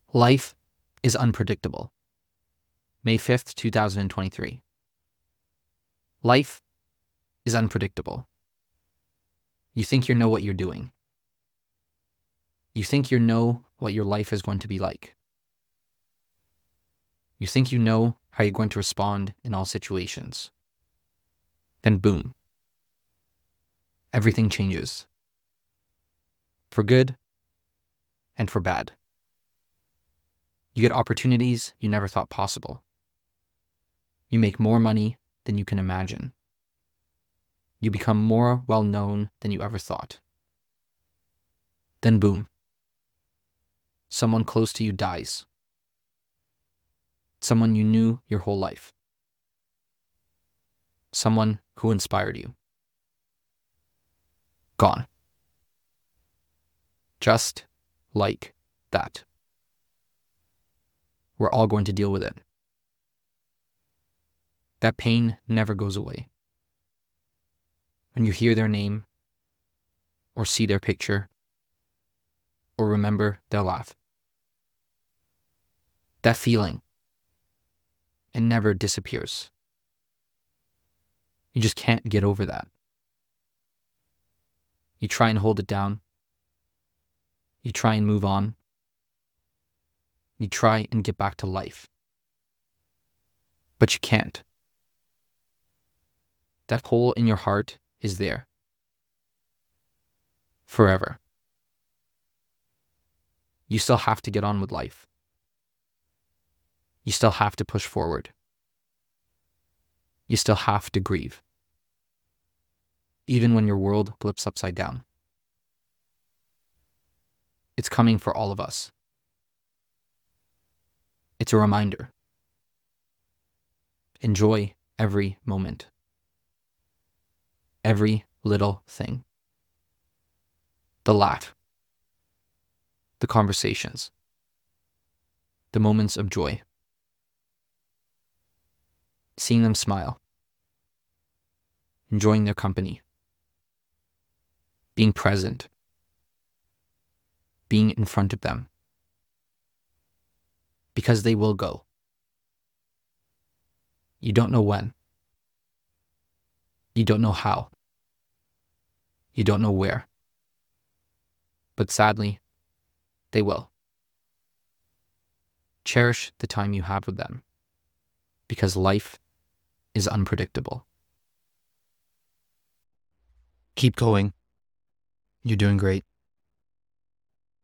Life is unpredictable. May 5th, 2023. Life is unpredictable. You think you know what you're doing. You think you know what your life is going to be like. You think you know how you're going to respond in all situations. Then boom, everything changes. For good and for bad. You get opportunities you never thought possible. You make more money than you can imagine. You become more well-known than you ever thought. Then boom, someone close to you dies. Someone you knew your whole life. Someone who inspired you. Gone. Just like that. We're all going to deal with it. That pain never goes away. When you hear their name, or see their picture, or remember their laugh. That feeling, it never disappears. You just can't get over that. You try and hold it down. You try and move on. You try and get back to life. But you can't. That hole in your heart is there. Forever. You still have to get on with life. You still have to push forward. You still have to grieve. Even when your world flips upside down. It's coming for all of us. It's a reminder. Enjoy every moment. Every little thing. The laugh. The conversations. The moments of joy. Seeing them smile. Enjoying their company. Being present. Being in front of them. Because they will go. You don't know when. You don't know how. You don't know where. But sadly, they will. Cherish the time you have with them. Because life is unpredictable. Keep going. You're doing great.